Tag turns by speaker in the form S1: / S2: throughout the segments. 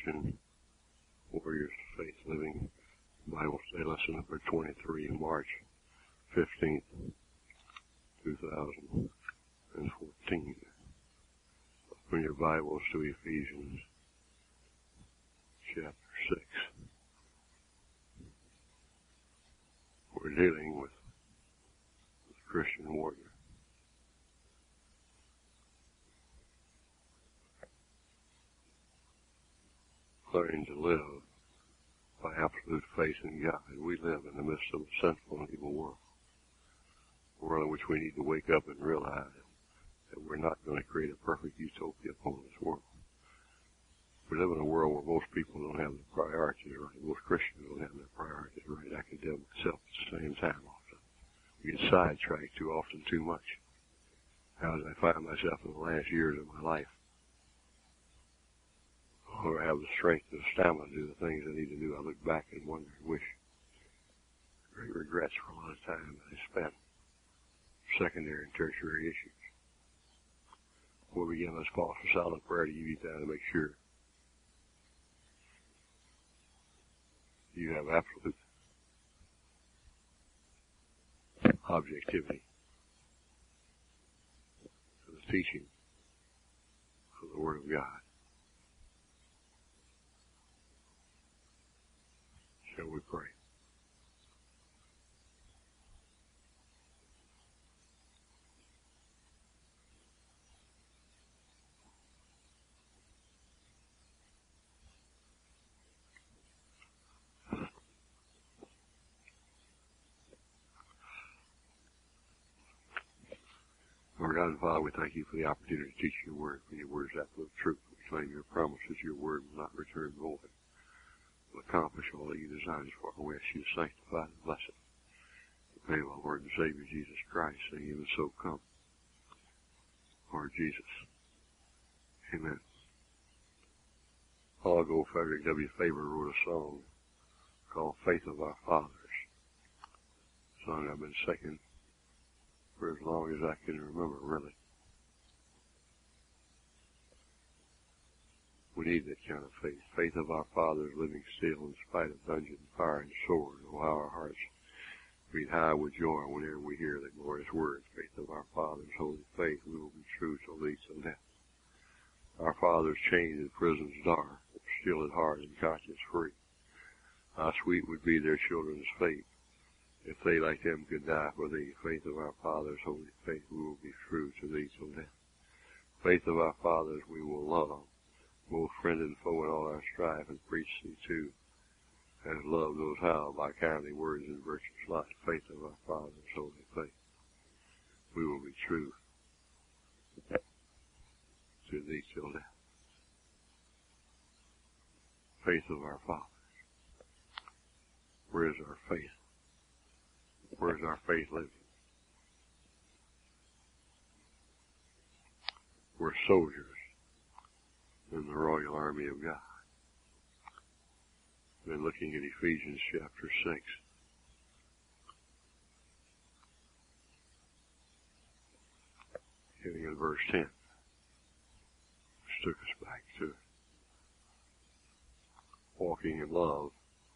S1: Christian Warriors of Faith Living Bible Study Lesson number 23, March 15th, 2014. Open your Bibles to Ephesians chapter 6. We're dealing with the Christian warrior. Learning to live by absolute faith in God. We live in the midst of a sinful and evil world. A world in which we need to wake up and realize that we're not going to create a perfect utopia upon this world. We live in a world where most people don't have their priorities right. Most Christians don't have their priorities right. I can tell myself at the same time often. We get sidetracked too often, too much. How did I find myself in the last years of my life? Or have the strength and the stamina to do the things I need to do. I look back and wonder and wish. Great regrets for a lot of time that I spent secondary and tertiary issues. Before we begin, let's pause for silent prayer to give you time to make sure you have absolute objectivity to the teaching of the Word of God. Shall we pray? Lord God and Father, we thank you for the opportunity to teach your word, for your word is absolute truth. We claim your promises, your word will not return void. Will accomplish all that you design us for. We ask you to sanctify and bless it. In the name of our Lord and Savior Jesus Christ, and even so come. Lord Jesus. Amen. A while ago, Frederick W. Faber wrote a song called Faith of Our Fathers. A song I've been singing for as long as I can remember, really. We need that kind of faith. Faith of our fathers living still in spite of dungeon, fire, and sword. Oh, how our hearts beat high with joy whenever we hear the glorious words. Faith of our fathers, holy faith, we will be true till lead till death. Our fathers chained in prisons dark, still at heart and conscience free. How sweet would be their children's fate if they like them could die for thee. Faith of our fathers, holy faith, we will be true till lead till death. Faith of our fathers, we will love both friend and foe in all our strife, and preach thee too, as love knows how, by kindly words and virtuous life. Faith of our fathers, holy faith, we will be true to thee till death. Faith of our fathers. Where is our faith? Where is our faith living? We're soldiers in the Royal Army of God. We've been looking at Ephesians chapter 6. Beginning in verse 10. Which took us back to walking in love.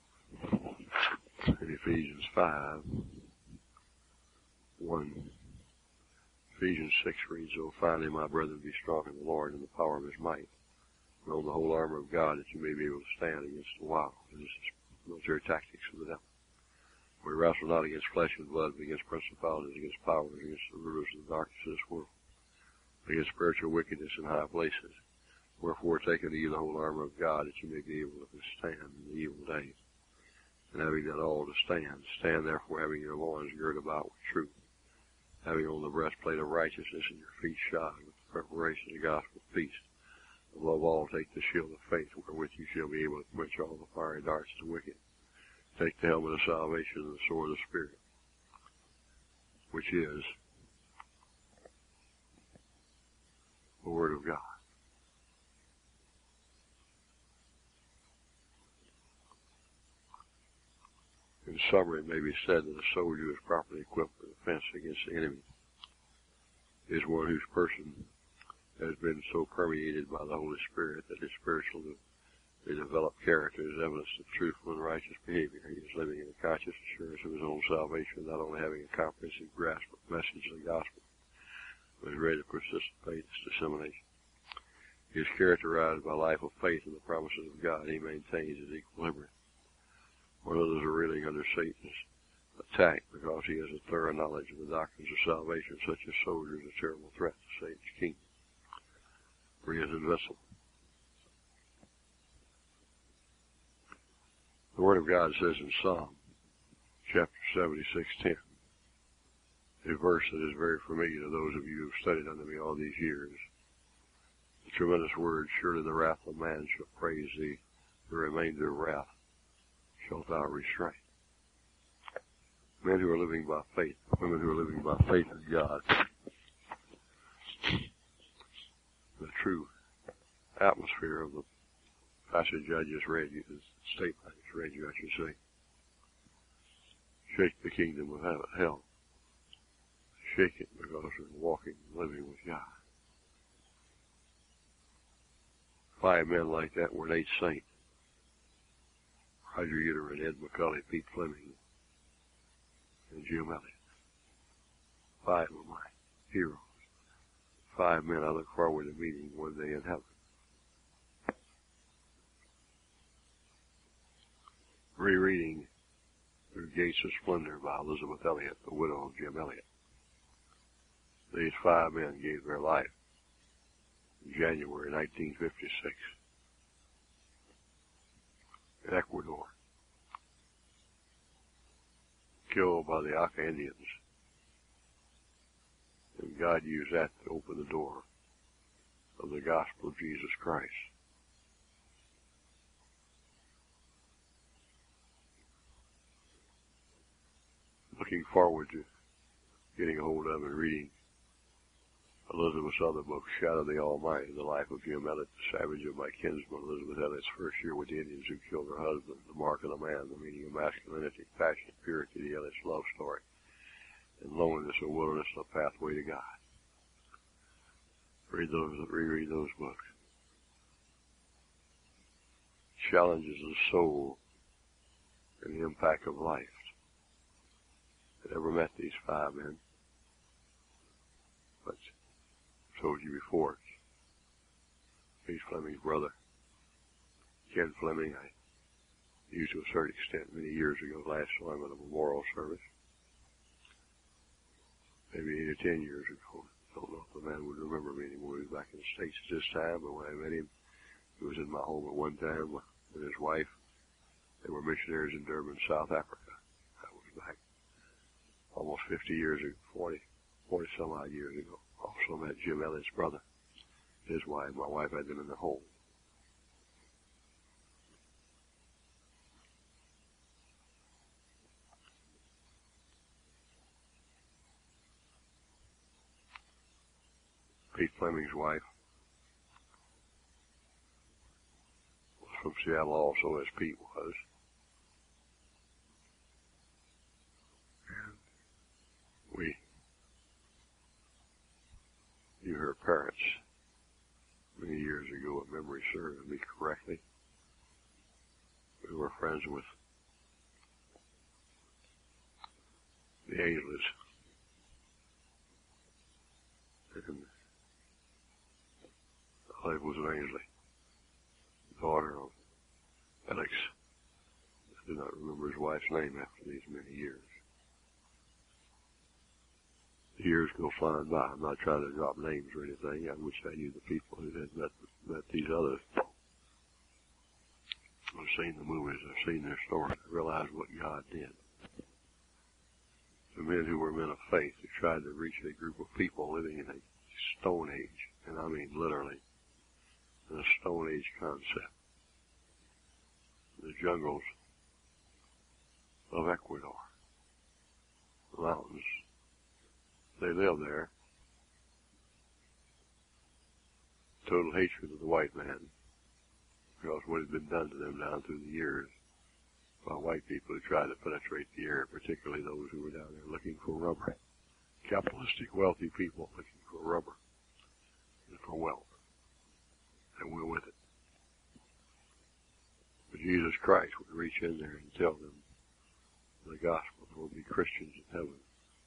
S1: In Ephesians 5, 1. Ephesians 6 reads, "Oh, finally, my brethren, be strong in the Lord and the power of his might. And on the whole armor of God, that you may be able to stand against the wild." And this is military tactics of the devil. We wrestle not against flesh and blood, but against principalities, against powers, against the rulers of the darkness of this world, against spiritual wickedness in high places. Wherefore, take unto you the whole armor of God, that you may be able to withstand in the evil days. And having done all to stand, stand therefore, having your loins girded about with truth, having on the breastplate of righteousness, and your feet shod with the preparation of the gospel of peace. Above all, take the shield of faith, wherewith you shall be able to quench all the fiery darts of the wicked. Take the helmet of salvation and the sword of the Spirit, which is the Word of God. In summary, it may be said that a soldier who is properly equipped for defense against the enemy is one whose person has been so permeated by the Holy Spirit that his spiritual They develop character as evidence of truthful and righteous behavior. He is living in a conscious assurance of his own salvation, not only having a comprehensive grasp of the message of the gospel, but is ready to participate in its dissemination. He is characterized by a life of faith in the promises of God. He maintains his equilibrium. When others are reeling under Satan's attack because he has a thorough knowledge of the doctrines of salvation, such as soldiers, a terrible threat to Satan's kingdom, for he is invincible. The Word of God says in Psalm chapter 76:10, a verse that is very familiar to those of you who have studied under me all these years. The tremendous word, surely the wrath of man shall praise thee, the remainder of wrath shalt thou restrain. Men who are living by faith, women who are living by faith in God, the true atmosphere of the passage I just read you, the statement I just read you, I should say, shake the kingdom of hell. Shake it because we're walking and living with God. 5 men like that were Nate Saint, Roger Uterman, Ed McCulley, Pete Fleming, and Jim Elliott. 5 of my heroes. 5 men I look forward to meeting one day in heaven. Rereading Through Gates of Splendor by Elizabeth Elliot, the widow of Jim Elliott. These 5 men gave their life in January 1956 in Ecuador, killed by the Auca Indians. And God used that to open the door of the gospel of Jesus Christ. Looking forward to getting a hold of and reading Elizabeth's other book, Shadow of the Almighty, the life of Jim Elliott, the savage of my kinsman, Elizabeth Elliott's first year with the Indians who killed her husband, the mark of the man, the meaning of masculinity, passion, purity, the Elliott's love story, and loneliness and wilderness, the pathway to God. Reread those books. Challenges the soul and the impact of life. I never met these 5 men, but I've told you before, Pete Fleming's brother, Ken Fleming, I used to a certain extent many years ago, last time at a memorial service, maybe 8 or 10 years ago. I don't know if the man would remember me anymore. He was back in the States at this time, but when I met him, he was in my home at one time with his wife. They were missionaries in Durban, South Africa. That was back almost 50 years ago, 40 some odd years ago. Also met Jim Elliott's brother, his wife. My wife had them in the home. Pete Fleming's wife was from Seattle also, as Pete was. And we knew her parents many years ago, if memory serves me correctly. We were friends with the Aisleys. And Olive was an Aisley, daughter of Alex. I do not remember his wife's name after these many years. The years go flying by. I'm not trying to drop names or anything. I wish I knew the people who had met these others. I've seen the movies. I've seen their stories. I realized what God did. The men who were men of faith who tried to reach a group of people living in a Stone Age, and I mean literally, in a Stone Age concept. The jungles of Ecuador. The mountains. They lived there. Total hatred of the white man, because what had been done to them down through the years by white people who tried to penetrate the air, particularly those who were down there looking for rubber. Capitalistic, wealthy people looking for rubber and for wealth. And we're with it. Christ would reach in there and tell them the gospel. There will be Christians in heaven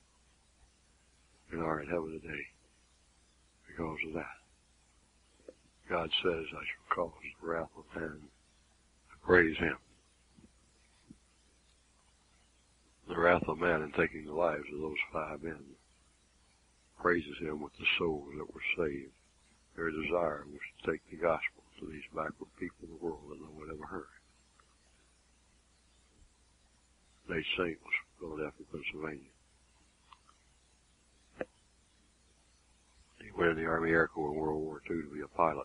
S1: and are in heaven today because of that. God says, I shall cause the wrath of man to praise him. The wrath of man in taking the lives of those 5 men praises him with the souls that were saved. Their desire was to take the gospel to these backward people in the world that no one ever heard. Nate Saint was from Philadelphia, Pennsylvania. He went in the Army Air Corps in World War II to be a pilot.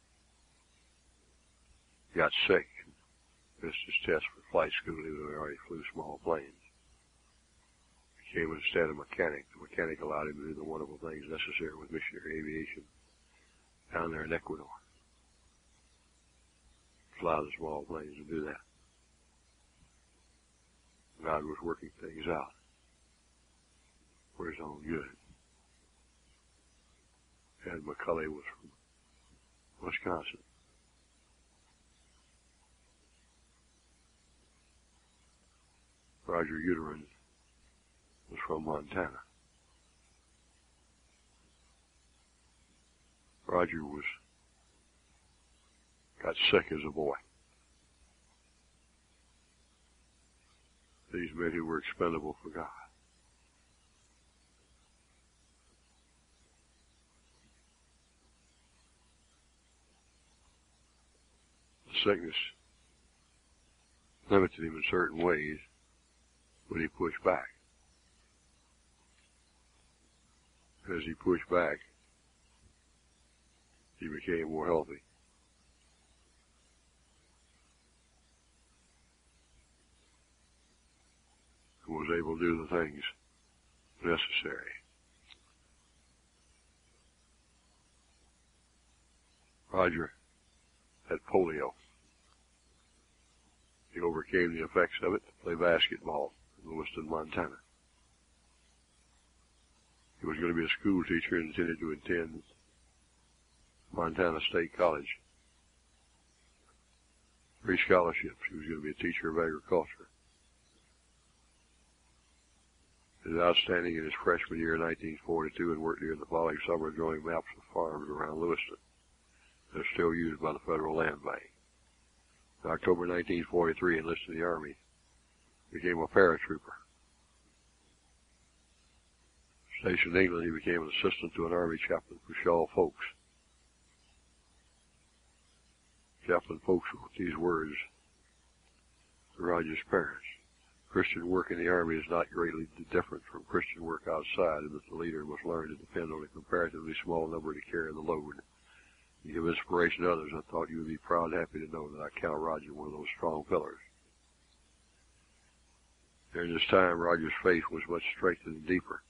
S1: He got sick, missed his test for flight school. He already flew small planes. Became instead a mechanic. The mechanic allowed him to do the wonderful things necessary with missionary aviation down there in Ecuador. Fly the small planes and do that. God was working things out for his own good. Ed McCulley was from Wisconsin. Roger Uterin was from Montana. Roger got sick as a boy. These men who were expendable for God. The sickness limited him in certain ways, but he pushed back. As he pushed back, he became more healthy. And was able to do the things necessary. Roger had polio. He overcame the effects of it to play basketball in Lewiston, Montana. He was going to be a school teacher and intended to attend Montana State College. 3 scholarships. He was going to be a teacher of agriculture. He was outstanding in his freshman year in 1942 and worked during the following summer drawing maps of farms around Lewiston. They're still used by the Federal Land Bank. In October 1943, enlisted in the Army. Became a paratrooper. Stationed in England, he became an assistant to an Army chaplain for Shaw Folks. Chaplain Folks wrote these words to Roger's parents. Christian work in the Army is not greatly different from Christian work outside, in that the leader must learn to depend on a comparatively small number to carry the load. To give inspiration to others, I thought you would be proud and happy to know that I count Roger one of those strong pillars. During this time, Roger's faith was much strengthened and deeper.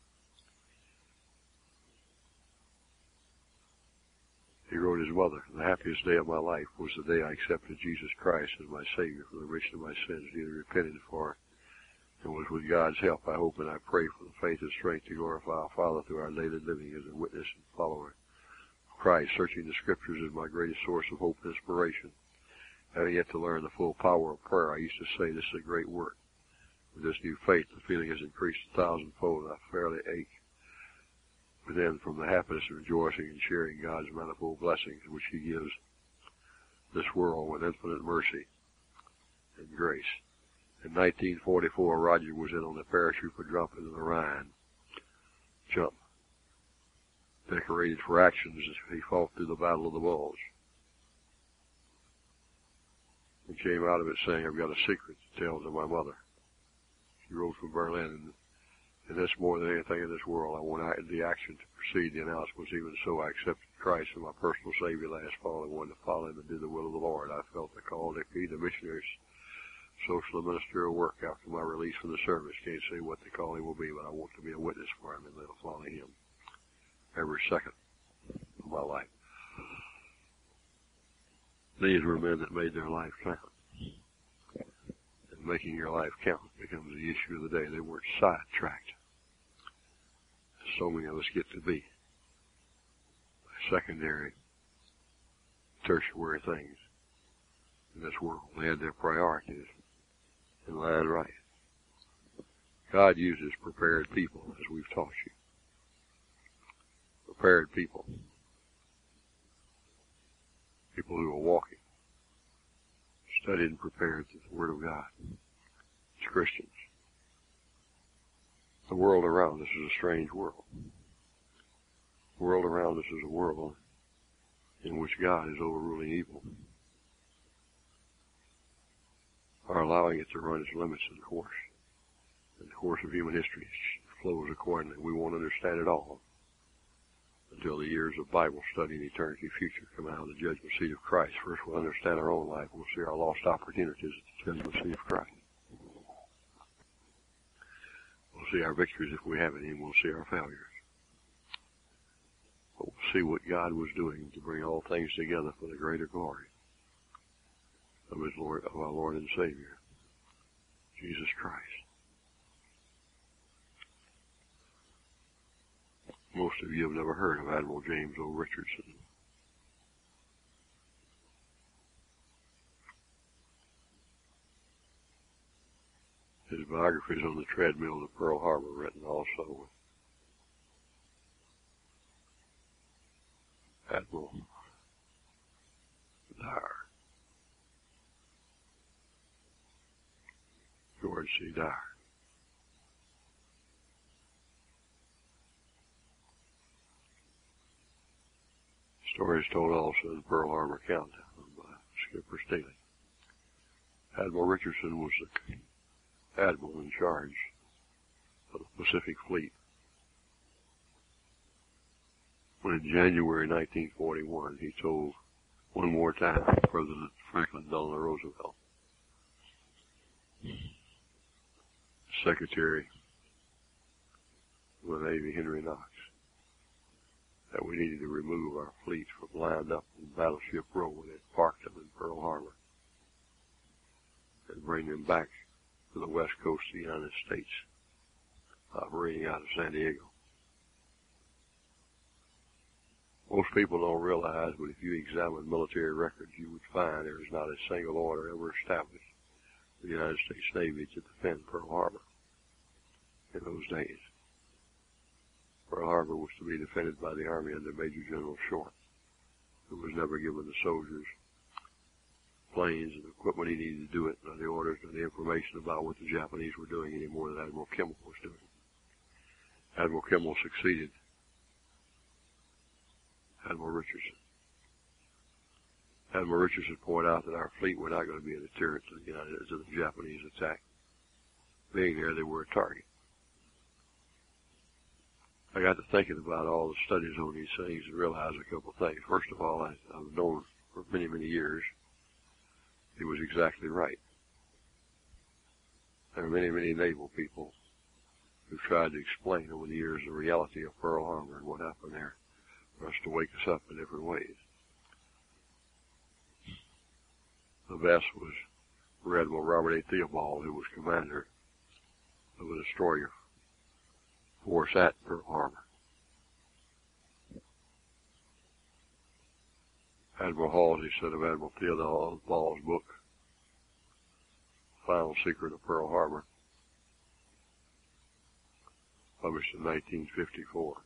S1: He wrote his mother, the happiest day of my life was the day I accepted Jesus Christ as my Savior for the remission of my sins, neither repented for, and was with God's help. I hope and I pray for the faith and strength to glorify our Father through our daily living as a witness and follower of Christ. Searching the Scriptures is my greatest source of hope and inspiration. Having yet to learn the full power of prayer, I used to say this is a great work. With this new faith, the feeling has increased 1,000-fold, and I fairly ache within from the happiness of rejoicing and sharing God's manifold blessings, which he gives this world with infinite mercy and grace. In 1944, Roger was in on the parachute for jump into the Rhine. Jump. Decorated for actions as he fought through the Battle of the Bulge. He came out of it saying, I've got a secret to tell to my mother. She wrote from Berlin, and this more than anything in this world, I want the action to precede the announcements. Even so, I accepted Christ as my personal Savior last fall and wanted to follow him and do the will of the Lord. I felt the call to be the missionary's social and ministerial work after my release from the service. Can't say what the calling will be, but I want to be a witness for him and let follow him every second of my life. These were men that made their life count. And making your life count becomes the issue of the day. They weren't sidetracked, as so many of us get to be, by secondary, tertiary things in this world. They had their priorities in line right. God uses prepared people, as we've taught you. Prepared people. People who are walking, studied and prepared through the Word of God. As Christians. The world around us is a strange world. The world around us is a world in which God is overruling evil, or allowing it to run its limits in the course. And the course of human history flows accordingly. We won't understand it all until the years of Bible study and eternity future come out of the judgment seat of Christ. First we'll understand our own life. We'll see our lost opportunities at the judgment seat of Christ. We'll see our victories if we have any, and we'll see our failures. But we'll see what God was doing to bring all things together for the greater glory of our Lord and Savior, Jesus Christ. Most of you have never heard of Admiral James O. Richardson. His biography is on the treadmill to Pearl Harbor, written also with Admiral Dyer, George C. Dyer. Story is told also in Pearl Harbor Countdown by Skipper Staley. Admiral Richardson was the admiral in charge of the Pacific Fleet when in January 1941 he told one more time President Franklin Delano Roosevelt, Secretary of the Navy Henry Knox, that we needed to remove our fleet from lined up in Battleship Row when it parked them in Pearl Harbor and bring them back to the west coast of the United States, operating out of San Diego. Most people don't realize, but if you examine military records, you would find there is not a single order ever established for the United States Navy to defend Pearl Harbor in those days. Pearl Harbor was to be defended by the Army under Major General Short, who was never given the soldiers planes and equipment he needed to do it, nor the orders, nor the information about what the Japanese were doing any more than Admiral Kimmel was doing. Admiral Kimmel succeeded Admiral Richardson. Admiral Richardson pointed out that our fleet were not going to be a deterrent to the Japanese attack. Being there, they were a target. I got to thinking about all the studies on these things and realized a couple of things. First of all, I've known for many, many years he was exactly right. There are many, many naval people who've tried to explain over the years the reality of Pearl Harbor and what happened there for us to wake us up in different ways. The best was Admiral Robert A. Theobald, who was commander of a destroyer force at Pearl Harbor. Admiral Halsey said of Admiral Theobald's book, Final Secret of Pearl Harbor, published in 1954.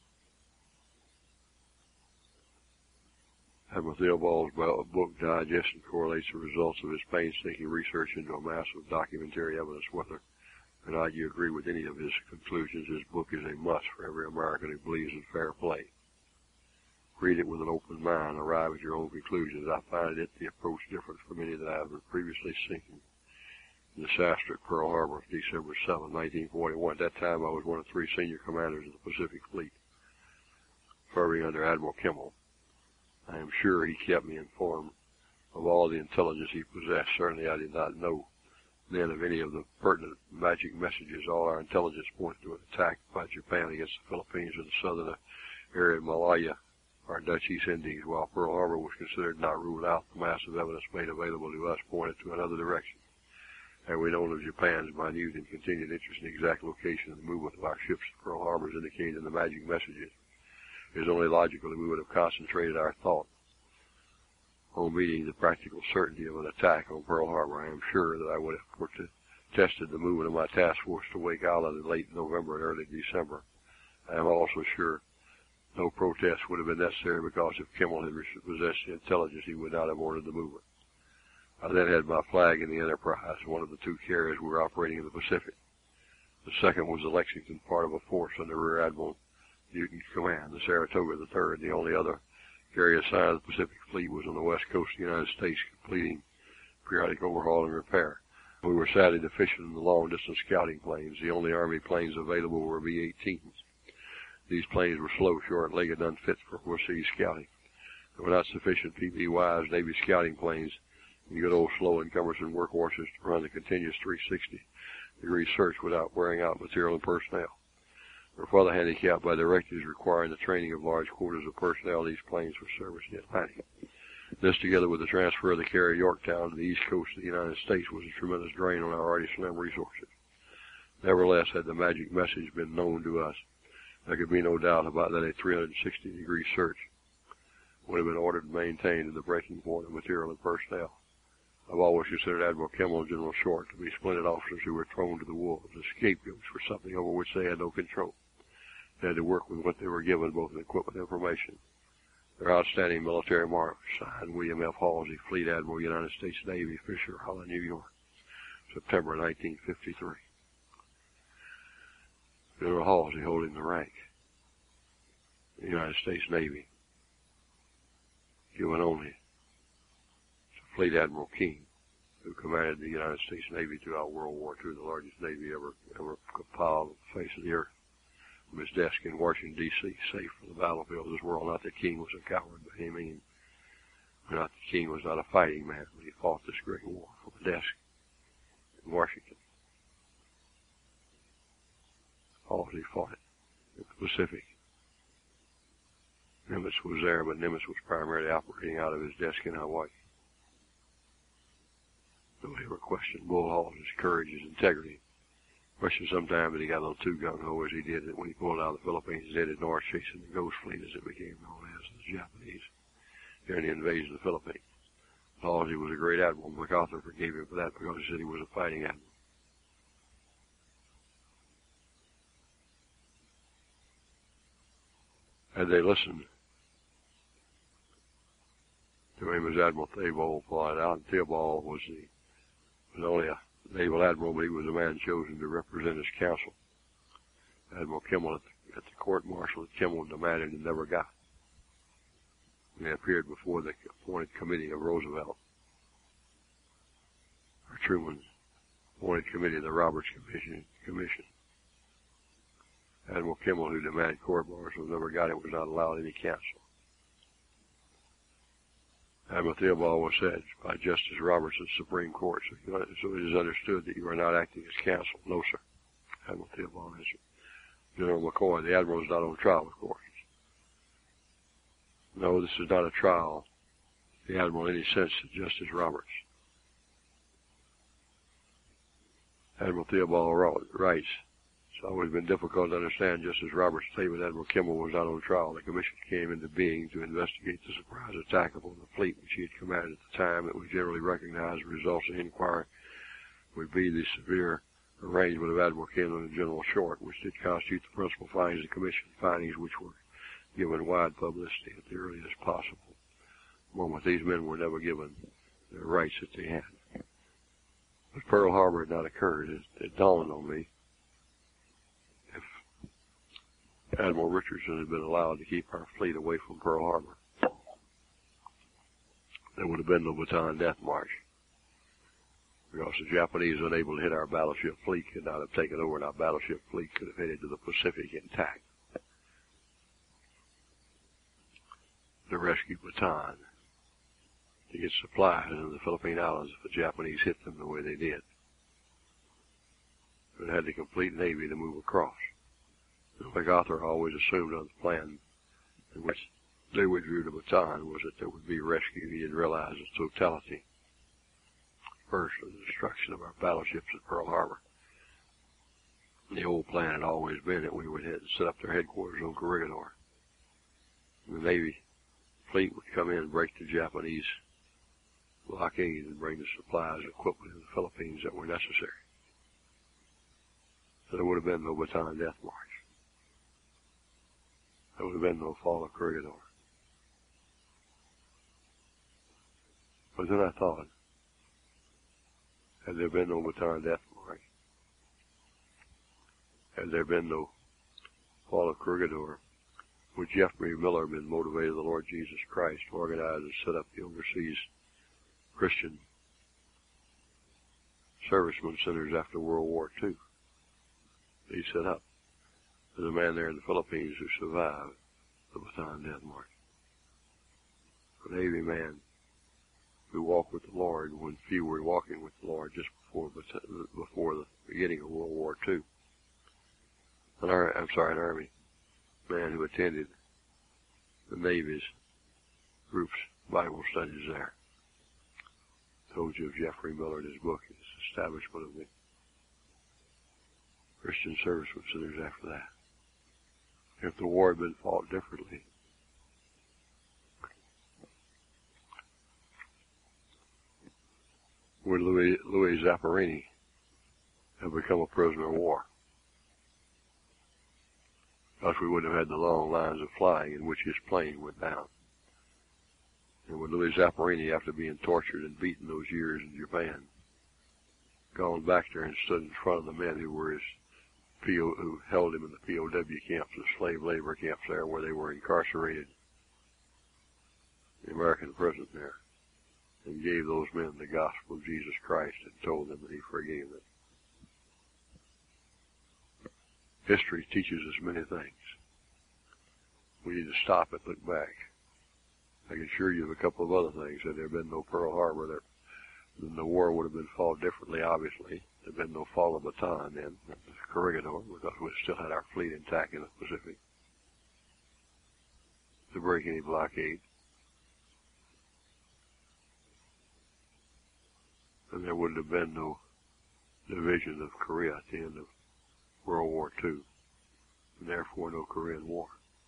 S1: Admiral Theobald's book digests and correlates the results of his painstaking research into a mass of documentary evidence. Whether or not you agree with any of his conclusions, his book is a must for every American who believes in fair play. Read it with an open mind, arrive at your own conclusions. I find it the approach different from any that I have previously seen. In the disaster at Pearl Harbor, December 7, 1941. At that time, I was one of 3 senior commanders of the Pacific Fleet, serving under Admiral Kimmel. I am sure he kept me informed of all the intelligence he possessed. Certainly I did not know then of any of the pertinent magic messages. All our intelligence pointed to an attack by Japan against the Philippines and the southern area of Malaya, or Dutch East Indies. While Pearl Harbor was considered not ruled out, the massive evidence made available to us pointed to another direction. Had we known of Japan's minute and continued interest in the exact location and the movement of our ships to Pearl Harbor as indicated in the magic messages, it is only logical that we would have concentrated our thought On meeting the practical certainty of an attack on Pearl Harbor, I am sure that I would have protested the movement of my task force to Wake Island in late November and early December. I am also sure no protest would have been necessary, because if Kimmel had possessed the intelligence, he would not have ordered the movement. I then had my flag in the Enterprise, one of the two carriers we were operating in the Pacific. The second was the Lexington, part of a force under Rear Admiral Newton's command. The Saratoga, the third, the only other carrier assigned to the Pacific Fleet, was on the west coast of the United States, completing periodic overhaul and repair. We were sadly deficient in the long-distance scouting planes. The only Army planes available were B-18s. These planes were slow, short-legged, unfit for overseas scouting. There were not sufficient PB-wise Navy scouting planes and good old slow and cumbersome workhorses to run the continuous 360-degree search without wearing out material and personnel. They were further handicapped by directives requiring the training of large quarters of personnel these planes for service in the Atlantic. This, together with the transfer of the carrier Yorktown to the east coast of the United States, was a tremendous drain on our already slim resources. Nevertheless, had the magic message been known to us, there could be no doubt about that a 360-degree search would have been ordered and maintained to the breaking point of material and personnel. I've always considered Admiral Kimmel and General Short to be splendid officers who were thrown to the wolves, as scapegoats for something over which they had no control. They had to work with what they were given, both in equipment and information. Their outstanding military marks, signed William F. Halsey, Fleet Admiral, United States Navy, Fisher, Holland, New York, September 1953. General Halsey holding the rank, the United States Navy, given only to Fleet Admiral King, who commanded the United States Navy throughout World War II, the largest Navy ever compiled on the face of the earth. From his desk in Washington, D.C., safe from the battlefield of this world. Not that King was a coward by any means. Not that King was not a fighting man when he fought this great war from a desk in Washington. Halsey fought it in the Pacific. Nimitz was there, but Nimitz was primarily operating out of his desk in Hawaii. Though he ever questioned Bull Halsey's courage, his integrity, questioned sometimes that he got a little too gung-ho as he did it when he pulled out of the Philippines and headed north, chasing the Ghost Fleet, as it became known as, the Japanese, during the invasion of the Philippines. Halsey was a great admiral. MacArthur forgave him for that because he said he was a fighting admiral. Had they listened to him, as Admiral Theobald pointed out, and Theobald was only a naval admiral, but he was a man chosen to represent his counsel. Admiral Kimmel at the court-martial that Kimmel demanded and never got. He appeared before the appointed committee of Roosevelt, or Truman's appointed committee of the Roberts Commission. Admiral Kimmel, who demanded court-martial, never got it, was not allowed any counsel. Admiral Theobald was said by Justice Roberts of the Supreme Court, so it is understood that you are not acting as counsel. No, sir. Admiral Theobald answered. General McCoy, the Admiral is not on trial, of course. No, this is not a trial, the Admiral, in any sense, said Justice Roberts. Admiral Theobald writes, it's always been difficult to understand Justice Roberts' statement that Admiral Kimmel was not on trial. The commission came into being to investigate the surprise attack upon the fleet which he had commanded at the time. It was generally recognized the results of the inquiry would be the severe arrangement of Admiral Kimmel and General Short, which did constitute the principal findings of the commission, findings which were given wide publicity at the earliest possible moment. These men were never given the rights that they had. If Pearl Harbor had not occurred, it dawned on me, if Admiral Richardson had been allowed to keep our fleet away from Pearl Harbor, there would have been no Bataan Death March, because the Japanese, unable to hit our battleship fleet, could not have taken over, and our battleship fleet could have headed to the Pacific intact to rescue Bataan, to get supplies into the Philippine Islands if the Japanese hit them the way they did. It had the complete Navy to move across. MacArthur always assumed on the plan in which they withdrew to Bataan was that there would be rescue. He didn't realize the totality, first, of the destruction of our battleships at Pearl Harbor. The old plan had always been that we would set up their headquarters on Corregidor. The Navy fleet would come in and break the Japanese blockade and bring the supplies and equipment to the Philippines that were necessary. So there would have been no Bataan Death March. There would have been no fall of Corregidor. But then I thought, had there been no Bataan Death March, had there been no fall of Corregidor, would Jeffrey Miller have been motivated the Lord Jesus Christ to organize and set up the overseas Christian servicemen centers after World War II? He set up. There's a man there in the Philippines who survived the Bataan Death March. A Navy man who walked with the Lord when few were walking with the Lord just before the beginning of World War II. An Army man who attended the Navy's group's Bible studies there. Told you of Jeffrey Miller in his book, his establishment of the Christian servicemen centers after that. If the war had been fought differently, would Louis Zapparini have become a prisoner of war? Because we wouldn't have had the long lines of flying in which his plane went down. And would Louis Zapparini, after being tortured and beaten those years in Japan, gone back there and stood in front of the men who were who held him in the POW camps, the slave labor camps there where they were incarcerated, the American prison there, and gave those men the gospel of Jesus Christ and told them that he forgave them. History teaches us many things. We need to stop and look back. I can assure you of a couple of other things. Had there been no Pearl Harbor, then the war would have been fought differently, obviously. There had been no fall of Bataan then, Corregidor, because we still had our fleet intact in the Pacific to break any blockade. And there wouldn't have been no division of Korea at the end of World War II, and therefore no Korean War.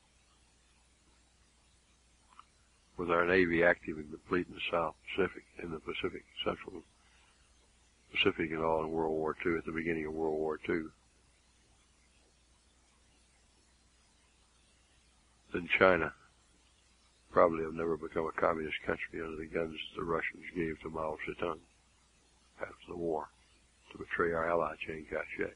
S1: With our Navy active and complete in the South Pacific, in the Pacific, Central Pacific and all in World War II, at the beginning of World War II, then China probably have never become a communist country under the guns the Russians gave to Mao Zedong after the war to betray our ally Chiang Kai-shek.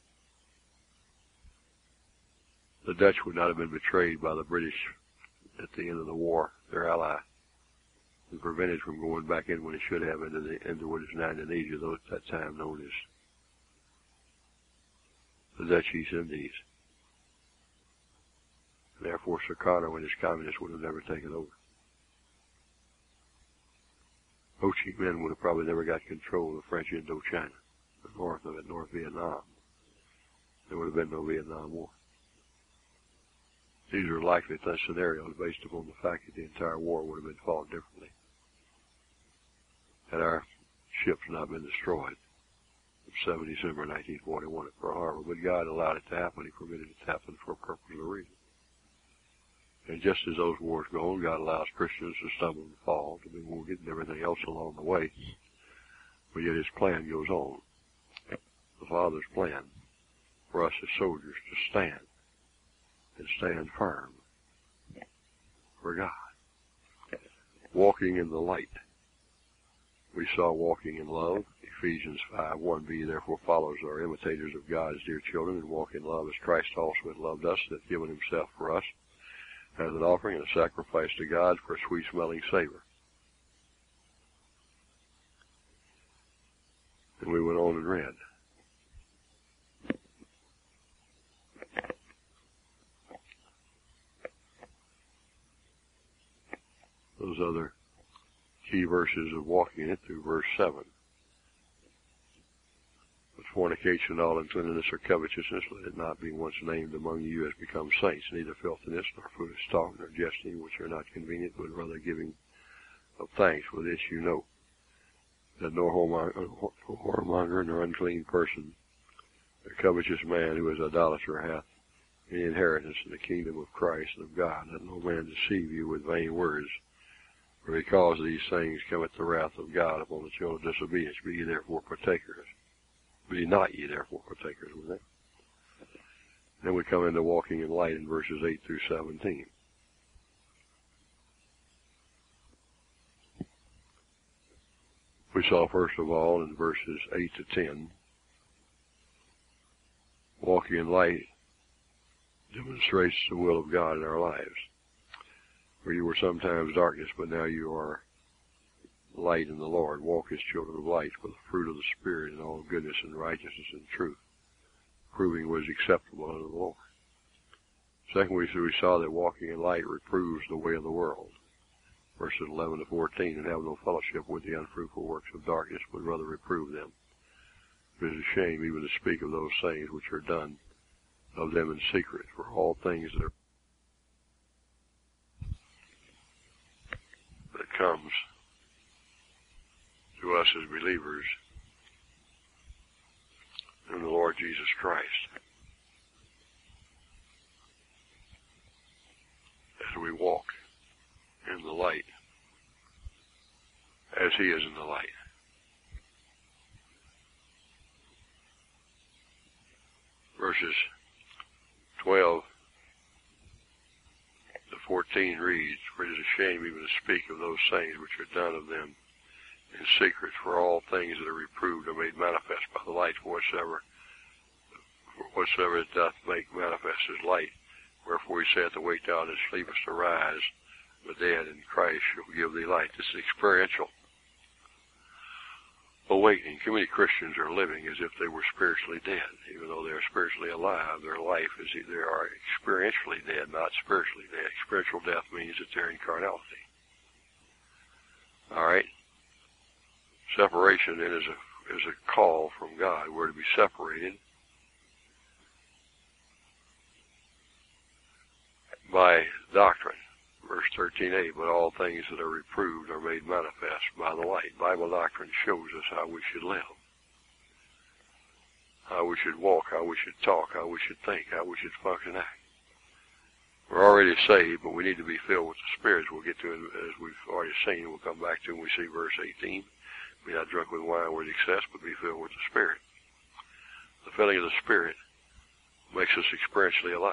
S1: The Dutch would not have been betrayed by the British at the end of the war, their ally, and prevented from going back in when it should have into what is now Indonesia, though at that time known as the Dutch East Indies. And therefore, Sukarno and his communists would have never taken over. Ho Chi Minh would have probably never got control of French Indochina, the north of it, North Vietnam. There would have been no Vietnam War. These are likely scenarios based upon the fact that the entire war would have been fought differently had our ships not been destroyed on 7 December 1941 at Pearl Harbor. But God allowed it to happen. He permitted it to happen for a purpose or a reason. And just as those wars go on, God allows Christians to stumble and fall, to be wounded and everything else along the way. But yet His plan goes on. The Father's plan for us as soldiers to stand and stand firm for God. Walking in the light. We saw walking in love. Ephesians 5:1b therefore follows our imitators of God as dear children, and walk in love as Christ also had loved us, and hath given Himself for us as an offering and a sacrifice to God for a sweet-smelling savor. And we went on and read. Those other key verses of walking it through verse 7. But fornication, all uncleanness or covetousness, let it not be once named among you as become saints, neither filthiness, nor foolish talk, nor jesting, which are not convenient, but rather giving of thanks. For this you know, that no whoremonger, nor unclean person, nor covetous man who is idolater hath any inheritance in the kingdom of Christ and of God. Let no man deceive you with vain words, For because of these things cometh the wrath of God upon the children of disobedience. Be ye therefore partakers. Be not ye therefore partakers with them. Then we come into walking in light in verses 8 through 17. We saw first of all in verses 8 to 10, walking in light demonstrates the will of God in our lives. For you were sometimes darkness, but now you are light in the Lord. Walk as children of light, for the fruit of the Spirit in all goodness and righteousness and truth, proving what is acceptable unto the Lord. Secondly, we saw that walking in light reproves the way of the world. Verses 11 to 14, and have no fellowship with the unfruitful works of darkness, but rather reprove them. It is a shame even to speak of those things which are done of them in secret, for all things that comes to us as believers in the Lord Jesus Christ, as we walk in the light, as He is in the light. Verses 12 to 14 reads, for it is a shame even to speak of those things which are done of them in secret, for all things that are reproved are made manifest by the light, for whatsoever it doth make manifest is light. Wherefore He saith, awake thou that sleepest, arise, the dead in Christ shall give thee light. This is experiential awakening. Too many Christians are living as if they were spiritually dead. Even though they are spiritually alive, their life is they are experientially dead, not spiritually dead. Spiritual death means that they're in carnality. All right? Separation then is a call from God. We're to be separated by doctrine. Verse 13a, but all things that are reproved are made manifest by the light. Bible doctrine shows us how we should live, how we should walk, how we should talk, how we should think, how we should function and act. We're already saved, but we need to be filled with the Spirit. We'll get to it as we've already seen. We'll come back to when we see verse 18. Be not drunk with wine with excess, but be filled with the Spirit. The filling of the Spirit makes us experientially alive.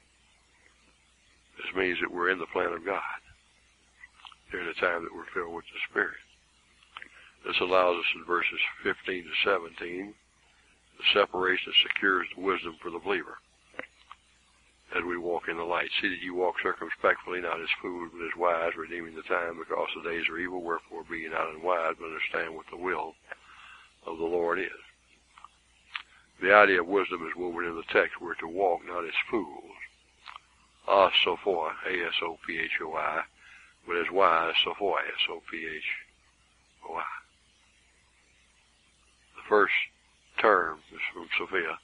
S1: This means that we're in the plan of God during the time that we're filled with the Spirit. This allows us in verses 15 to 17, the separation secures the wisdom for the believer as we walk in the light. See that you walk circumspectly, not as fools, but as wise, redeeming the time, because the days are evil. Wherefore be ye not unwise, but understand what the will of the Lord is. The idea of wisdom is woven in the text. We're to walk not as fools, sophoi, A-S-O-P-H-O-I, but as wise, sophoi, S-O-P-H-O-I. The first term is from Sophia.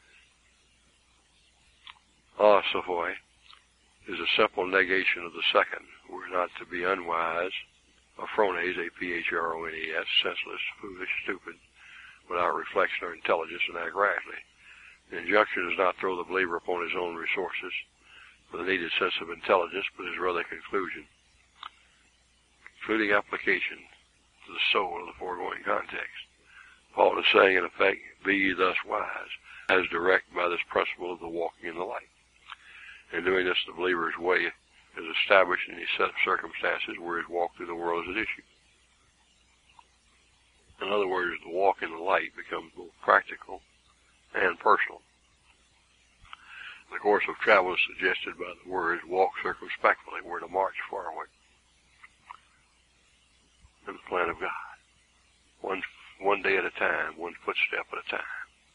S1: Sophoi is a simple negation of the second. We're not to be unwise, aphrones, A-P-H-R-O-N-E-S, senseless, foolish, stupid, without reflection or intelligence, and act rashly. The injunction does not throw the believer upon his own resources for the needed sense of intelligence, but is rather a conclusion, including application to the soul of the foregoing context. Paul is saying, in effect, be ye thus wise, as directed by this principle of the walking in the light. In doing this, the believer's way is established in these set of circumstances where his walk through the world is at issue. In other words, the walk in the light becomes both practical and personal. The course of travel is suggested by the words, walk circumspectly. We're to march forward in the plan of God. One day at a time, one footstep at a time.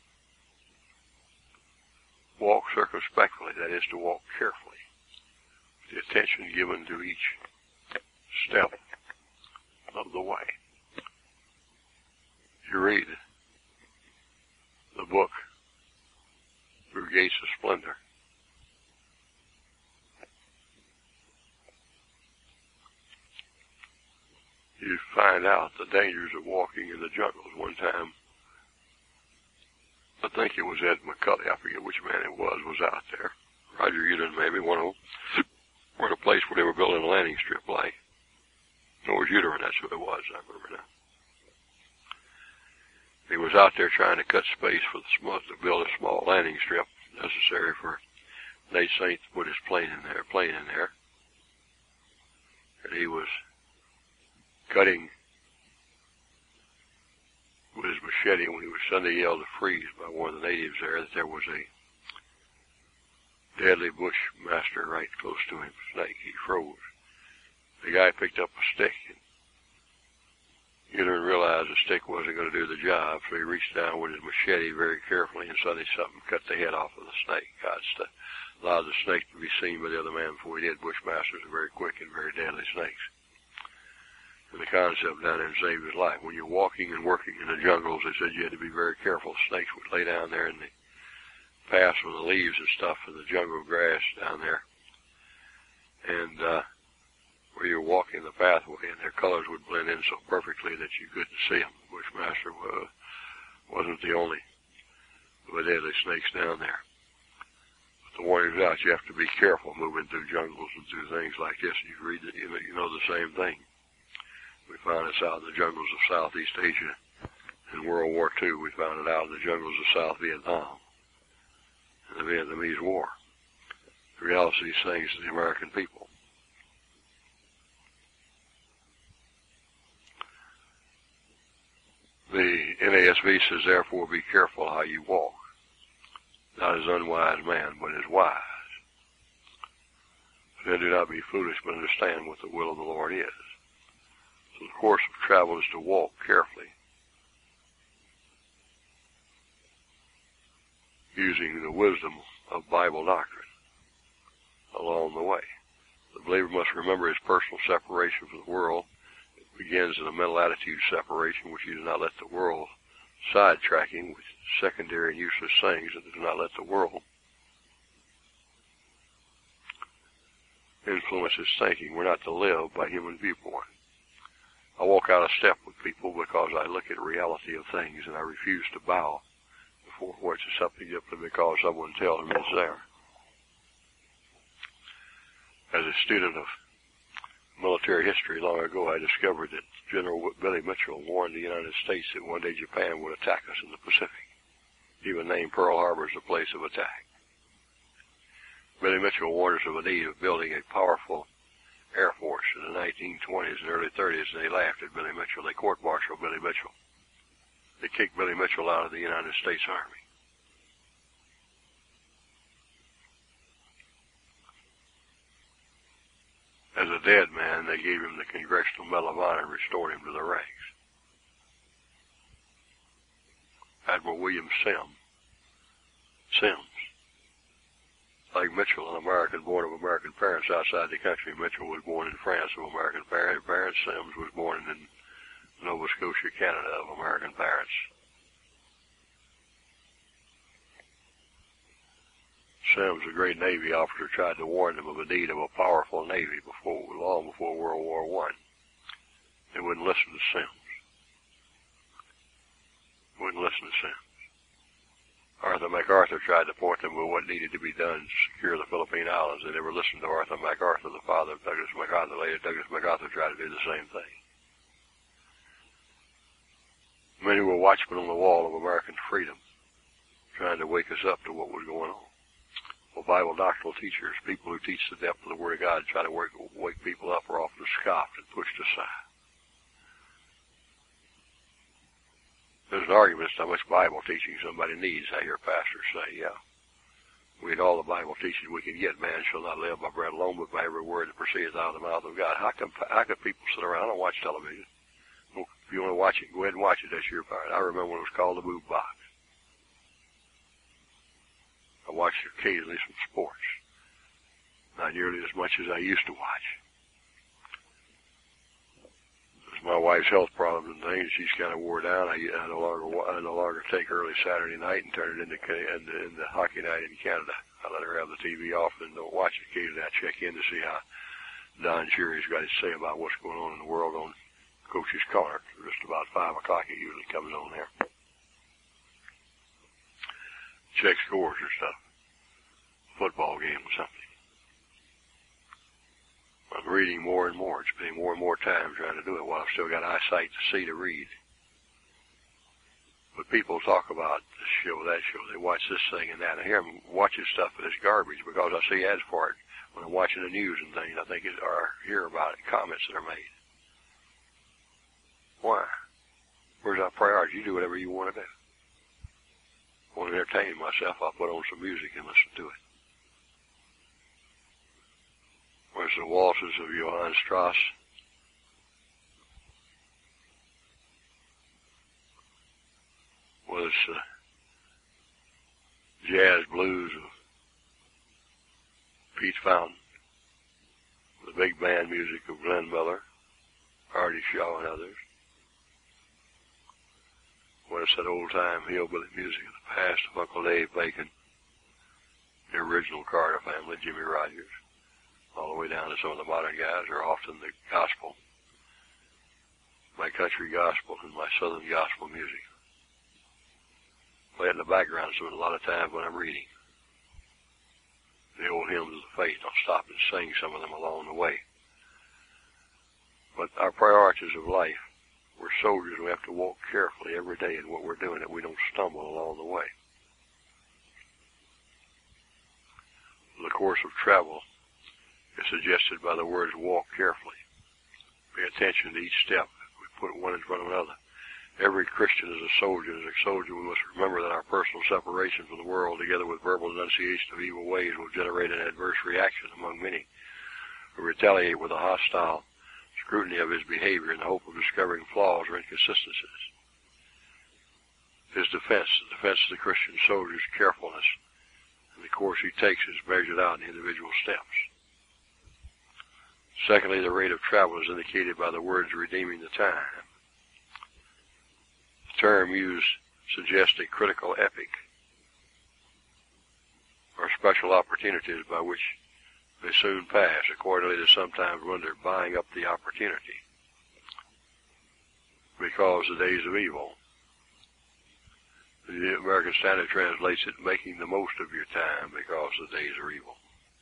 S1: Walk circumspectly, that is to walk carefully, with the attention given to each step of the way. You read the book Through Gates of Splendor. You find out the dangers of walking in the jungles. One time, I think it was Ed McCully, I forget which man it was out there. Roger Uden, maybe, one of them. We're at a place where they were building a landing strip like. Or was uterine, that's what it was, I remember now. He was out there trying to cut space for to build a small landing strip necessary for Nate Saint to put his plane in there. And he was cutting with his machete when he was suddenly yelled to freeze by one of the natives there, that there was a deadly bushmaster right close to him, snake. He froze. The guy picked up a stick, and Uterine realized the stick wasn't going to do the job, so he reached down with his machete very carefully, and suddenly something cut the head off of the snake. God allowed the snake to be seen by the other man before he did. Bushmasters are very quick and very deadly snakes. And the concept down there saved his life. When you're walking and working in the jungles, they said you had to be very careful. Snakes would lay down there in the paths with the leaves and stuff in the jungle grass down there. And where you're walking the pathway, and their colors would blend in so perfectly that you couldn't see them. Bushmaster wasn't the only of the deadly snakes down there. But the warning's out. You have to be careful moving through jungles and through things like this. You read it, you know the same thing. We found this out in the jungles of Southeast Asia in World War II. We found it out in the jungles of South Vietnam in the Vietnamese War. The reality of these things to the American people. The NASB says, therefore, be careful how you walk, not as unwise man, but as wise. Then do not be foolish, but understand what the will of the Lord is. So the course of travel is to walk carefully, using the wisdom of Bible doctrine along the way. The believer must remember his personal separation from the world. Begins in a mental attitude separation, which you do not let the world sidetracking with secondary and useless things, and do not let the world influence his thinking. We're not to live by human viewpoint. I walk out of step with people because I look at the reality of things, and I refuse to bow before what's something simply because someone tells me it's there. As a student of military history long ago, I discovered that General Billy Mitchell warned the United States that one day Japan would attack us in the Pacific. He even named Pearl Harbor as the place of attack. Billy Mitchell warned us of the need of building a powerful Air Force in the 1920s and early 30s, and they laughed at Billy Mitchell. They court-martialed Billy Mitchell. They kicked Billy Mitchell out of the United States Army. As a dead man, they gave him the Congressional Medal of Honor and restored him to the ranks. Admiral William Sims, like Mitchell, an American born of American parents outside the country. Mitchell was born in France of American parents. Sims was born in Nova Scotia, Canada, of American parents. Sims, a great Navy officer, tried to warn them of the need of a powerful Navy long before World War I. They wouldn't listen to Sims. Arthur MacArthur tried to point them to what needed to be done to secure the Philippine Islands. They never listened to Arthur MacArthur, the father of Douglas MacArthur. Later, Douglas MacArthur tried to do the same thing. Many were watchmen on the wall of American freedom, trying to wake us up to what was going on. Well, Bible doctrinal teachers, people who teach the depth of the Word of God, try to wake people up, are often scoffed and pushed aside. There's an argument as to how much Bible teaching somebody needs. I hear pastors say, yeah, we need all the Bible teaching we can get. Man shall not live by bread alone, but by every word that proceeds out of the mouth of God. How can people sit around and watch television? Well, if you want to watch it, go ahead and watch it. That's your part. I remember when it was called the Move Box. I watched occasionally some sports, not nearly as much as I used to watch. As my wife's health problems and things, she's kind of wore down. I no longer take early Saturday night and turn it into hockey night in Canada. I let her have the TV off and don't watch it. Occasionally I check in to see how Don Cherry's got to say about what's going on in the world on Coach's Corner. Just about 5 o'clock it usually comes on there. Check scores or stuff. Football game or something. I'm reading more and more, spending more and more time trying to do it while I've still got eyesight to see to read. But people talk about this show, that show, they watch this thing and that. I hear them watching stuff that's garbage because I see ads for it when I'm watching the news and things. I think it, or hear about it, comments that are made. Why? Where's our priority? You do whatever you want to do. I want to entertain myself, I'll put on some music and listen to it. Where's the waltzes of Johann Strauss? Was jazz blues of Pete Fountain, the big band music of Glenn Miller, Artie Shaw, and others. When it's that old-time hillbilly music of the past of Uncle Dave Bacon, the original Carter family, Jimmy Rogers, all the way down to some of the modern guys, are often the gospel, my country gospel and my southern gospel music. Play it in the background a lot of times when I'm reading. The old hymns of the faith, I'll stop and sing some of them along the way. But our priorities of life, we're soldiers, we have to walk carefully every day in what we're doing, that we don't stumble along the way. The course of travel is suggested by the words walk carefully. Pay attention to each step. We put one in front of another. Every Christian is a soldier. As a soldier, we must remember that our personal separation from the world, together with verbal denunciation of evil ways, will generate an adverse reaction among many who retaliate with a hostile scrutiny of his behavior in the hope of discovering flaws or inconsistencies. His defense, the defense of the Christian soldier's carefulness, and the course he takes is measured out in individual steps. Secondly, the rate of travel is indicated by the words redeeming the time. The term used suggests a critical epoch or special opportunities by which they soon pass. Accordingly, they sometimes render buying up the opportunity because the days of evil. The American Standard translates it, making the most of your time because the days are evil.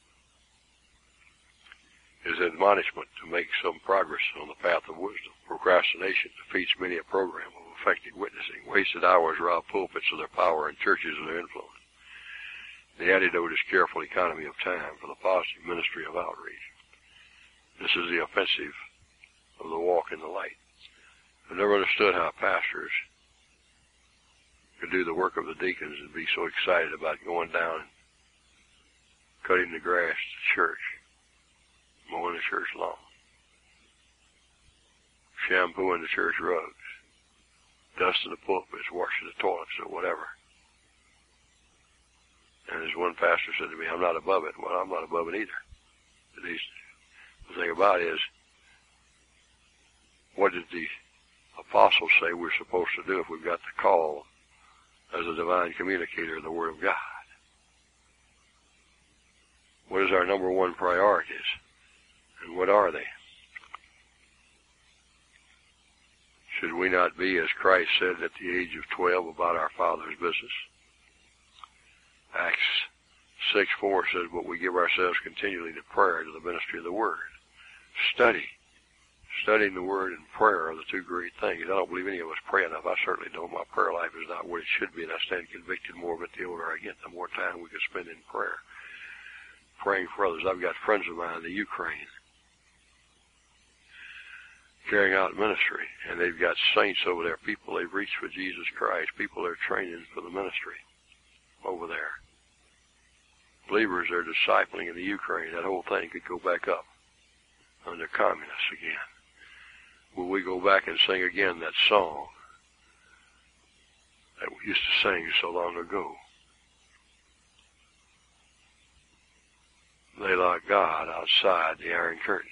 S1: It is an admonishment to make some progress on the path of wisdom. Procrastination defeats many a program of effective witnessing. Wasted hours rob pulpits of their power and churches of their influence. The antidote is careful economy of time for the positive ministry of outreach. This is the offensive of the walk in the light. I've never understood how pastors could do the work of the deacons and be so excited about going down and cutting the grass to church, mowing the church lawn, shampooing the church rugs, dusting the pulpits, washing the toilets, or whatever. And as one pastor said to me, I'm not above it. Well, I'm not above it either. At least the thing about it is, what did the apostles say we're supposed to do if we've got the call as a divine communicator of the Word of God? What is our number one priorities? And what are they? Should we not be, as Christ said at the age of 12, about our Father's business? Acts 6:4 says, but we give ourselves continually to prayer, to the ministry of the Word. Studying the Word and prayer are the two great things. I don't believe any of us pray enough. I certainly don't. My prayer life is not what it should be, and I stand convicted more of it the older I get, the more time we can spend in prayer, praying for others. I've got friends of mine in the Ukraine carrying out ministry, and they've got saints over there, people they've reached for Jesus Christ, people they're training for the ministry over there. Believers they're discipling in the Ukraine. That whole thing could go back up under communists again. Will we go back and sing again that song that we used to sing so long ago? They lock God outside the Iron Curtain.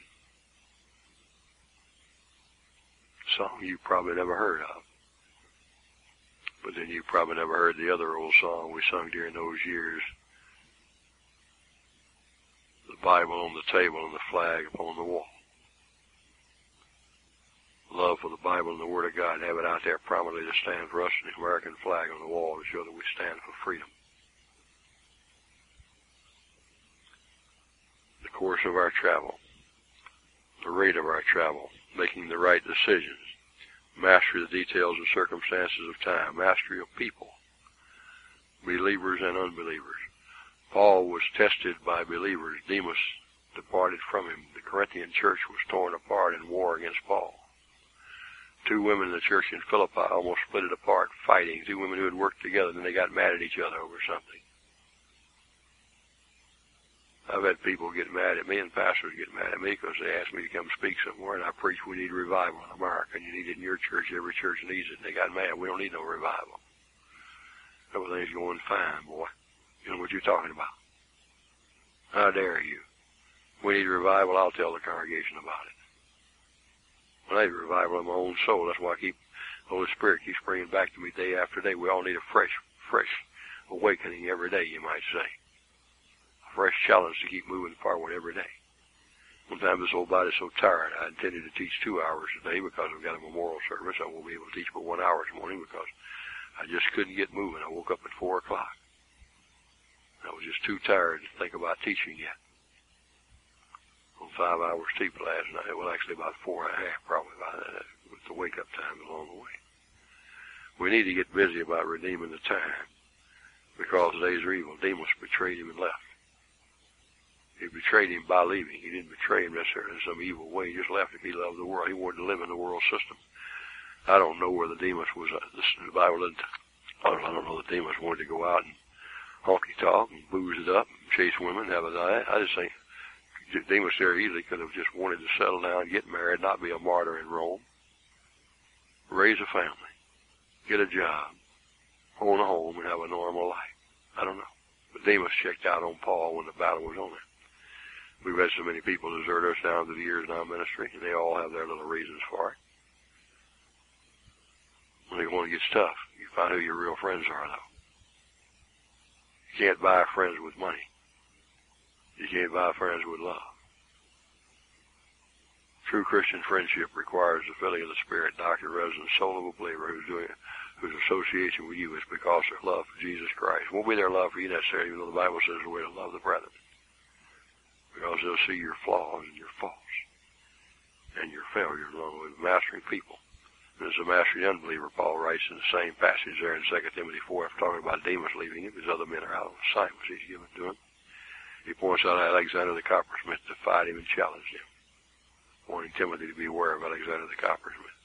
S1: A song you probably never heard of. But then you probably never heard the other old song we sung during those years. The Bible on the table and the flag upon the wall. Love for the Bible and the Word of God, have it out there prominently to stand for us, and the American flag on the wall to show that we stand for freedom. The course of our travel. the rate of our travel, making the right decisions, mastery of the details and circumstances of time, mastery of people, believers and unbelievers. Paul was tested by believers. Demas departed from him. The Corinthian church was torn apart in war against Paul. 2 women in the church in Philippi almost split it apart, fighting. 2 women who had worked together, and then they got mad at each other over something. I've had people get mad at me, and pastors get mad at me because they asked me to come speak somewhere, and I preach we need revival in America, and you need it in your church. Every church needs it. And they got mad. We don't need no revival. Everything's going fine, boy. You know what you're talking about. How dare you? We need revival. I'll tell the congregation about it. When I need revival in my own soul, that's why the Holy Spirit keeps bringing back to me day after day. We all need a fresh awakening every day, you might say. A fresh challenge to keep moving forward every day. One time this old body's so tired, I intended to teach 2 hours a day because I've got a memorial service. I won't be able to teach but 1 hour this morning because I just couldn't get moving. I woke up at 4 o'clock. I was just too tired to think about teaching yet. On 5 hours sleep last night. Well, actually about 4 and a half, probably by that, with the wake-up time along the way. We need to get busy about redeeming the time because the days are evil. Demas betrayed him and left. He betrayed him by leaving. He didn't betray him necessarily in some evil way. He just left him. He loved the world. He wanted to live in the world system. I don't know where the Demas was. The Bible doesn't. I don't know that Demas wanted to go out and honky-talk and booze it up and chase women, have a night. I just think Demas there easily could have just wanted to settle down, get married, not be a martyr in Rome, raise a family, get a job, own a home, and have a normal life. I don't know. But Demas checked out on Paul when the battle was on him. We've had so many people desert us down through the years in our ministry, and they all have their little reasons for it. When it gets tough, you find who your real friends are, though. You can't buy friends with money. You can't buy friends with love. True Christian friendship requires the filling of the Spirit, doctrine, residence, soul of a believer whose association with you is because of their love for Jesus Christ. It won't be their love for you necessarily, even though the Bible says the way to love the brethren. Because they'll see your flaws and your faults and your failures along with mastering people. And as a mastering unbeliever, Paul writes in the same passage there in 2 Timothy 4, after talking about Demas leaving him, his other men are out on assignments he's given to him. He points out Alexander the coppersmith defied him and challenged him, warning Timothy to beware of Alexander the coppersmith.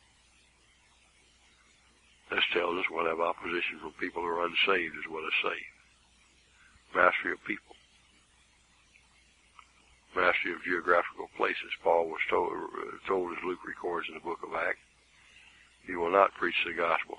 S1: This tells us we'll have opposition from people who are unsaved as well as saved. Mastery of people. Mastery of geographical places. Paul was told as Luke records in the book of Acts, he will not preach the gospel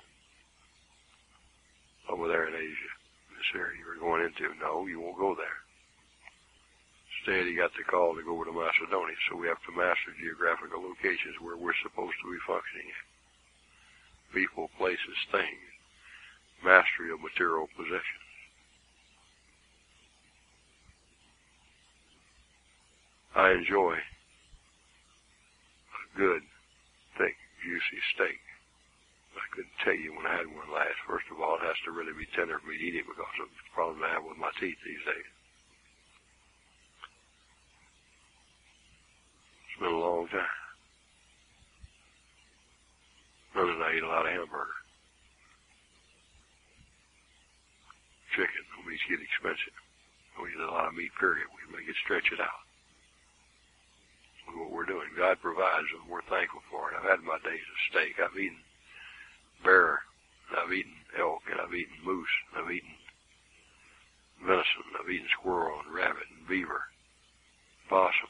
S1: over there in Asia, this area you were going into. No, you won't go there. Instead, he got the call to go over to Macedonia, so we have to master geographical locations where we're supposed to be functioning at. People, places, things. Mastery of material possessions. I enjoy a good, thick, juicy steak. I couldn't tell you when I had one last. First of all, it has to really be tender for me to eat it because of the problem I have with my teeth these days. It's been a long time. Other than I eat a lot of hamburger. Chicken, meats get expensive. We eat a lot of meat, period. We make it stretch it out. That's what we're doing. God provides, and we're thankful for it. I've had my days of steak. I've eaten bear, and I've eaten elk, and I've eaten moose, and I've eaten venison, and I've eaten squirrel, and rabbit, and beaver, possum.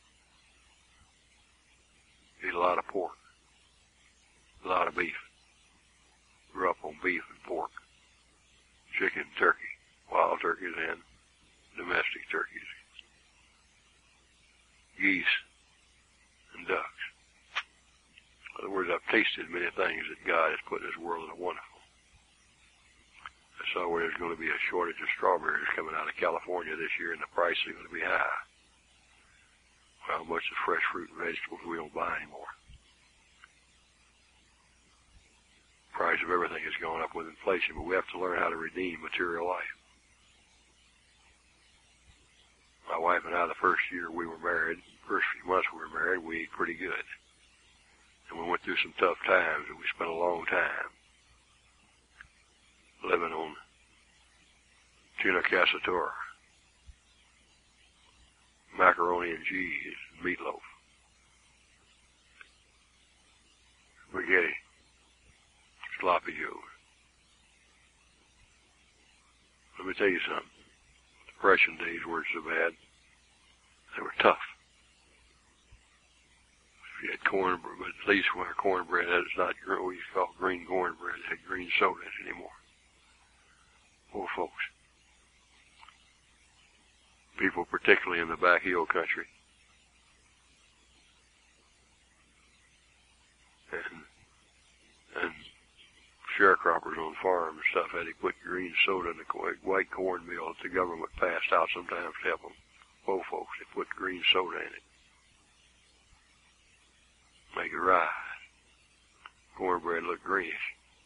S1: Eat a lot of pork, a lot of beef. Grew up on beef and pork, chicken, turkey, wild turkeys, and domestic turkeys, geese, and ducks. In other words, I've tasted many things that God has put in this world that are wonderful. I saw where there's going to be a shortage of strawberries coming out of California this year, and the price is going to be high. How much of fresh fruit and vegetables we don't buy anymore. The price of everything has gone up with inflation, but we have to learn how to redeem material life. I wife and I, the first year we were married, first few months we were married, we ate pretty good. And we went through some tough times, and we spent a long time living on tuna cassatura, macaroni and cheese, meatloaf, spaghetti, sloppy joes. Let me tell you something. Depression days weren't so bad. They were tough. If you had cornbread, but at least when our cornbread, it's not what we used to call green cornbread, it had green sodas anymore. Poor folks. People, particularly in the back hill country. And sharecroppers on farms and stuff had to put green soda in the white cornmeal that the government passed out sometimes to help them. Poor folks, they put green soda in it. Make it rise. Cornbread look greenish.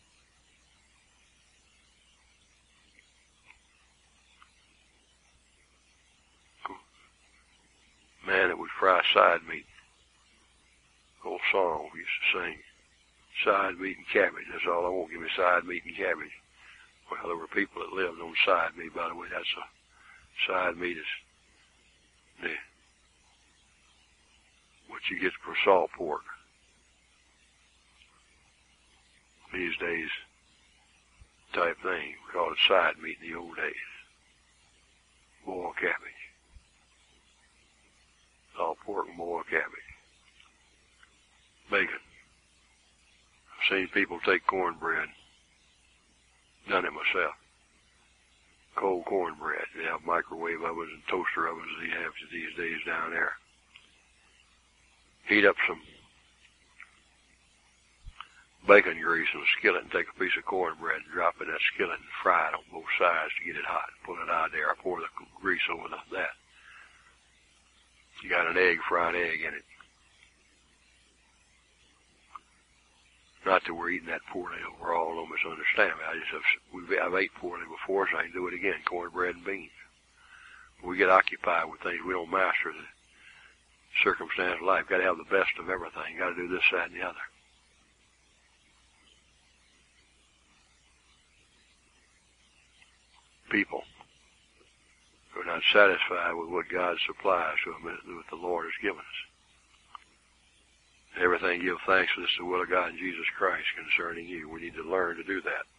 S1: Man that would fry side meat. Old song we used to sing. Side meat and cabbage. That's all I want. Give me side meat and cabbage. Well, there were people that lived on side meat, by the way. That's a side meat is what you get for salt pork. These days, type thing. We called it side meat in the old days. Boiled cabbage. Salt pork and boiled cabbage. Bacon. I've seen people take cornbread. Done it myself. Cold cornbread. They have microwave ovens and toaster ovens that you have these days down there. Heat up some bacon grease in a skillet and take a piece of cornbread and drop it in that skillet and fry it on both sides to get it hot. Pull it out there. I pour the grease over that. You got an egg, fried egg in it. Not that we're eating that poorly overall, don't misunderstand me. I've ate poorly before, so I can do it again. Cornbread and beans. We get occupied with things we don't master the circumstance of life. Got to have the best of everything. Got to do this, that, and the other. People who are not satisfied with what God supplies to them, what the Lord has given us. Everything give thanks, for this is the will of God in Jesus Christ concerning you. We need to learn to do that.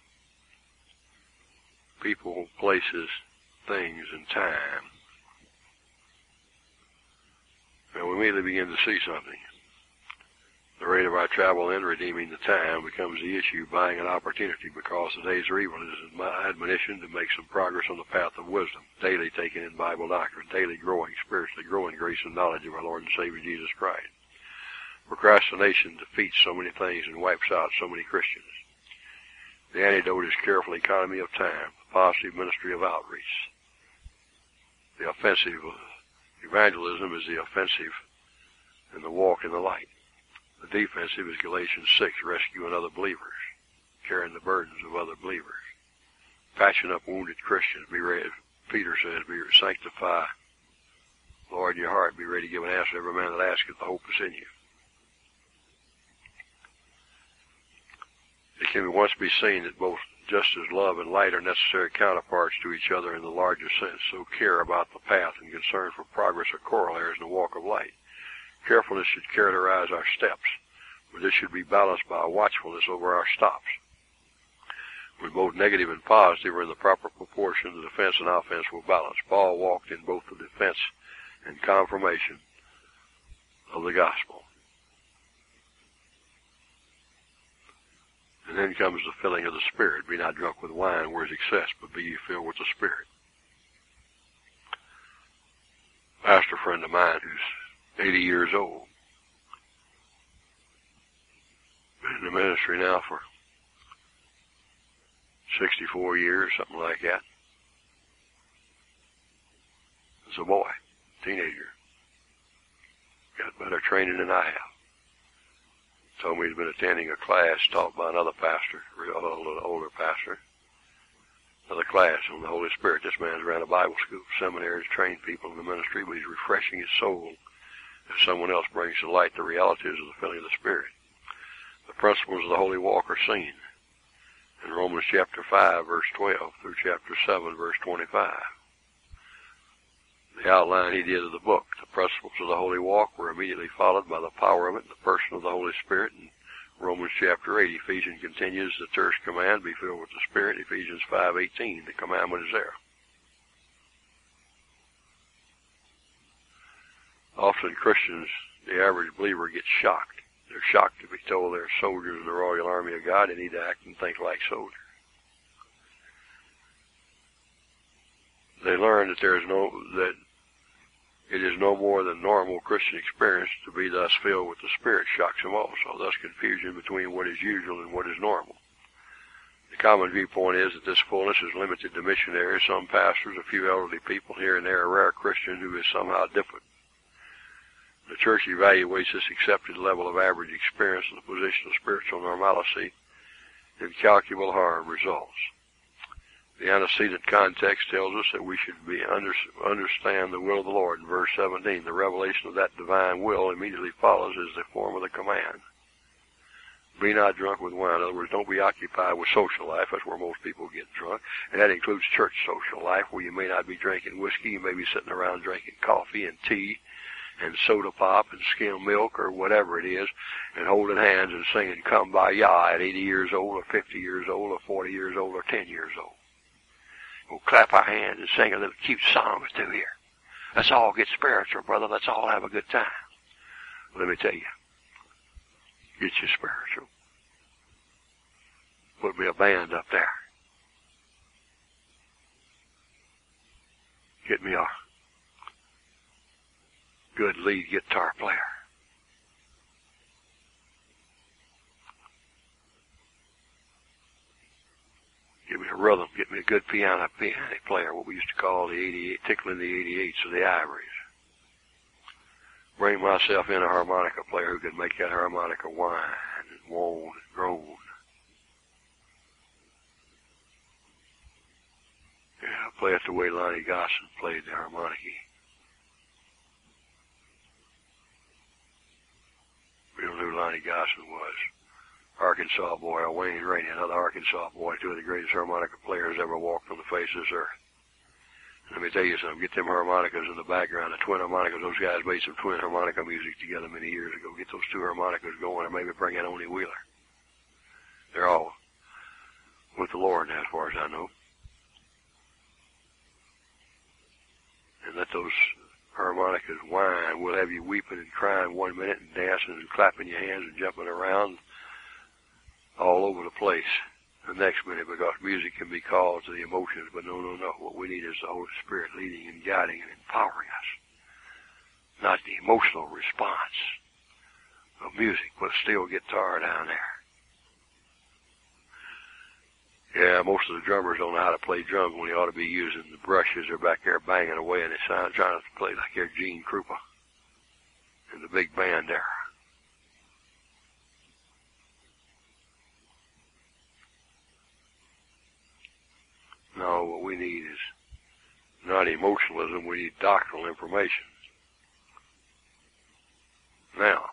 S1: People, places, things, and time. And we immediately begin to see something. The rate of our travel in redeeming the time becomes the issue, buying an opportunity, because the days are evil. It is my admonition to make some progress on the path of wisdom, daily taking in Bible doctrine, daily growing, spiritually growing grace and knowledge of our Lord and Savior Jesus Christ. Procrastination defeats so many things and wipes out so many Christians. The antidote is careful economy of time, the positive ministry of outreach. The offensive evangelism is the offensive and the walk in the light. The defensive is Galatians 6, rescuing other believers, carrying the burdens of other believers, patching up wounded Christians. Be ready, Peter says, sanctify, Lord, in your heart, be ready to give an answer to every man that asketh, the hope is in you. It can once be seen that both just as love and light are necessary counterparts to each other in the larger sense, so care about the path and concern for progress are corollaries in the walk of light. Carefulness should characterize our steps, but this should be balanced by a watchfulness over our stops. When both negative and positive are in the proper proportion, the defense and offense will balance. Paul walked in both the defense and confirmation of the gospel. And then comes the filling of the Spirit. Be not drunk with wine, where is excess, but be ye filled with the Spirit. A pastor friend of mine who's 80 years old, been in the ministry now for 64 years, something like that. As a boy, teenager. Got better training than I have. Told me he's been attending a class taught by another pastor, a little older pastor. Another class on the Holy Spirit. This man's ran a Bible school, seminary to train people in the ministry, but he's refreshing his soul as someone else brings to light the realities of the filling of the Spirit. The principles of the holy walk are seen in Romans chapter 5, verse 12 through chapter 7, verse 25. The outline he did of the book, the principles of the holy walk, were immediately followed by the power of it, the person of the Holy Spirit. In Romans chapter 8, Ephesians continues the terse command, be filled with the Spirit. Ephesians 5:18, the commandment is there. Often Christians, the average believer, gets shocked. They're shocked to be told they're soldiers of the Royal Army of God. They need to act and think like soldiers. They learn that it is no more than normal Christian experience to be thus filled with the Spirit. Shocks them also, thus confusion between what is usual and what is normal. The common viewpoint is that this fullness is limited to missionaries, some pastors, a few elderly people here and there, a rare Christian who is somehow different. The church evaluates this accepted level of average experience in the position of spiritual normalcy. Incalculable harm results. The antecedent context tells us that we should understand the will of the Lord. In verse 17, the revelation of that divine will immediately follows as the form of the command. Be not drunk with wine. In other words, don't be occupied with social life. That's where most people get drunk. And that includes church social life, where you may not be drinking whiskey. You may be sitting around drinking coffee and tea and soda pop and skim milk or whatever it is, and holding hands and singing Kumbaya at 80 years old or 50 years old or 40 years old or 10 years old. We'll clap our hands and sing a little cute song or two here. Let's all get spiritual, brother. Let's all have a good time. Let me tell you, get you spiritual. Put me a band up there. Get me a good lead guitar player. Give me a rhythm. Get me a good piano player, what we used to call the 88, tickling the 88s or the ivories. Bring myself in a harmonica player who can make that harmonica whine and moan and groan. Yeah, play it the way Lonnie Gosson played the harmonica. We don't know who Lonnie Gosson was. Arkansas boy, Wayne Rainey, another Arkansas boy, two of the greatest harmonica players ever walked on the face of this earth. Let me tell you something, get them harmonicas in the background, the twin harmonicas. Those guys made some twin harmonica music together many years ago. Get those two harmonicas going, or maybe bring in Oni Wheeler. They're all with the Lord now, as far as I know. And let those harmonicas whine. We'll have you weeping and crying 1 minute and dancing and clapping your hands and jumping around all over the place the next minute, because music can be called to the emotions, but no. What we need is the Holy Spirit leading and guiding and empowering us, not the emotional response of music with a steel guitar down there. Yeah, most of the drummers don't know how to play drums when they ought to be using the brushes. They're back there banging away, and they sound trying to play like they're Gene Krupa and the big band there. No, what we need is not emotionalism, we need doctrinal information. Now,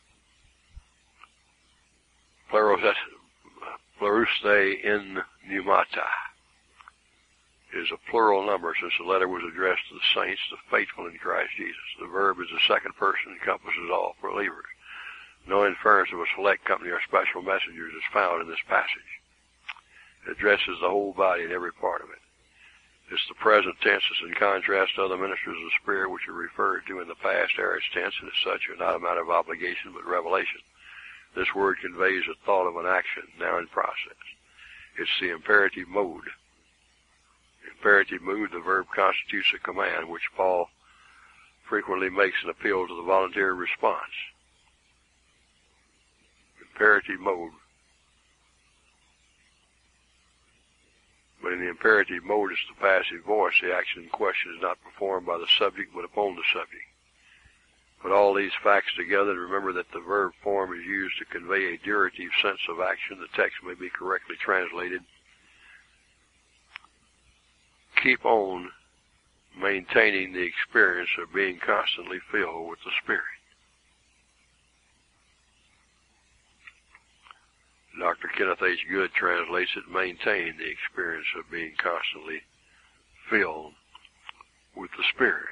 S1: Pleuruste in pneumata is a plural number since the letter was addressed to the saints, the faithful in Christ Jesus. The verb is the second person and encompasses all believers. No inference of a select company or special messengers is found in this passage. It addresses the whole body and every part of it. It's the present tense is in contrast to other ministers of the Spirit which are referred to in the past aorist tense, and as such are not a matter of obligation but revelation. This word conveys the thought of an action now in process. It's the imperative mode. Imperative mood, the verb constitutes a command, which Paul frequently makes an appeal to the voluntary response. Imperative mode. But in the imperative mode, it's the passive voice. The action in question is not performed by the subject, but upon the subject. Put all these facts together and remember that the verb form is used to convey a durative sense of action. The text may be correctly translated keep on maintaining the experience of being constantly filled with the Spirit. Dr. Kenneth H. Good translates it, maintain the experience of being constantly filled with the Spirit.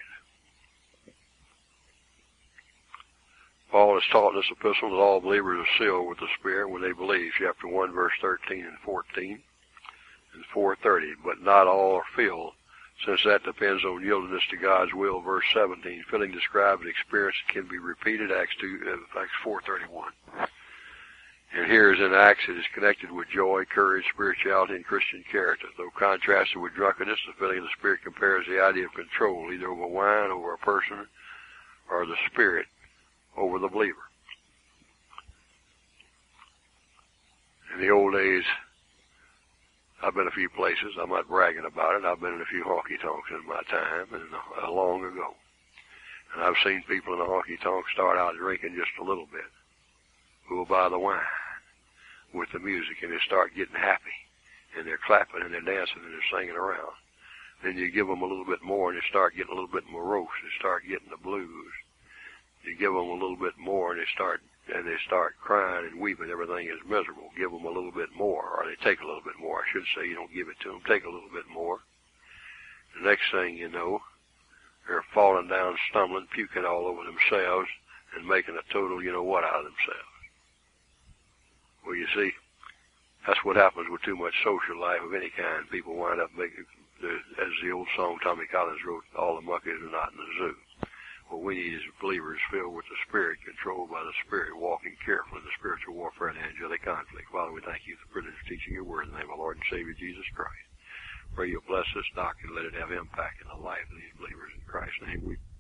S1: Paul has taught in this epistle that all believers are sealed with the Spirit when they believe, chapter 1, verse 13 and 14 and 4:30. But not all are filled, since that depends on yieldedness to God's will, verse 17. Filling describes an experience that can be repeated, Acts 4:31. And here, as in Acts, it is connected with joy, courage, spirituality, and Christian character. Though contrasted with drunkenness, the filling of the Spirit compares the idea of control, either over wine, over a person, or the Spirit over the believer. In the old days, I've been a few places. I'm not bragging about it. I've been in a few honky-tonks in my time, and long ago. And I've seen people in the honky-tonk start out drinking just a little bit, who will buy the wine with the music, and they start getting happy, and they're clapping, and they're dancing, and they're singing around. Then you give them a little bit more, and they start getting a little bit morose. They start getting the blues. You give them a little bit more, and they start crying and weeping. Everything is miserable. Give them a little bit more, or they take a little bit more. I should say, you don't give it to them. Take a little bit more. The next thing you know, they're falling down, stumbling, puking all over themselves, and making a total you-know-what out of themselves. Well, you see, that's what happens with too much social life of any kind. People wind up making, as the old song Tommy Collins wrote, all the monkeys are not in the zoo. What we need is believers filled with the Spirit, controlled by the Spirit, walking carefully in the spiritual warfare and angelic conflict. Father, we thank you for the privilege of teaching your word in the name of our Lord and Savior Jesus Christ. Pray you'll bless this doctrine, let it have impact in the life of these believers. In Christ's name we